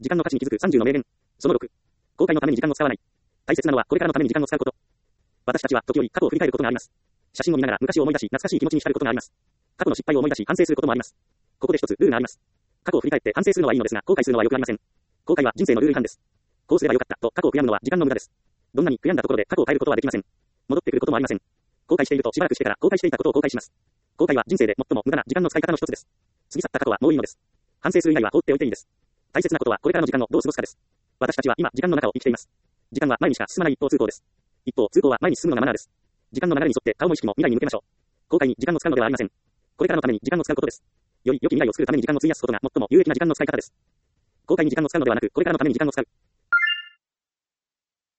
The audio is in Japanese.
時間の価値に気づく30の名言。その6。後悔のために時間を使わない。大切なのはこれからのために時間を使うこと。私たちは時折過去を振り返ることがあります。写真を見ながら昔を思い出し懐かしい気持ちに浸ることがあります。過去の失敗を思い出し反省することもあります。ここで一つルールがあります。過去を振り返って反省するのはいいのですが、後悔するのは良くありません。後悔は人生のルール違反です。こうすればよかったと過去を悔やむのは時間の無駄です。どんなに悔やんだところで過去を変えることはできません。戻ってくることもありません。後悔しているとしばらくしてから後悔していたことを後悔します。後悔は人生で最も無駄な時間の使い方の一つです。過ぎ去った過去はもういいのです。反省する以外は放っておいていいです。大切なことはこれからの時間をどう過ごすかです。私たちは今時間の中を生きています。時間は前にしか進まない一方通行です。一方通行は前に進むのがマナーです。時間の流れに沿って顔も意識も未来に向けましょう。後悔に時間を使うのではありません。これからのために時間を使うことです。より良き未来を作るために時間を費やすことが最も有益な時間の使い方です。後悔に時間を使うのではなく、これからのために時間を使う。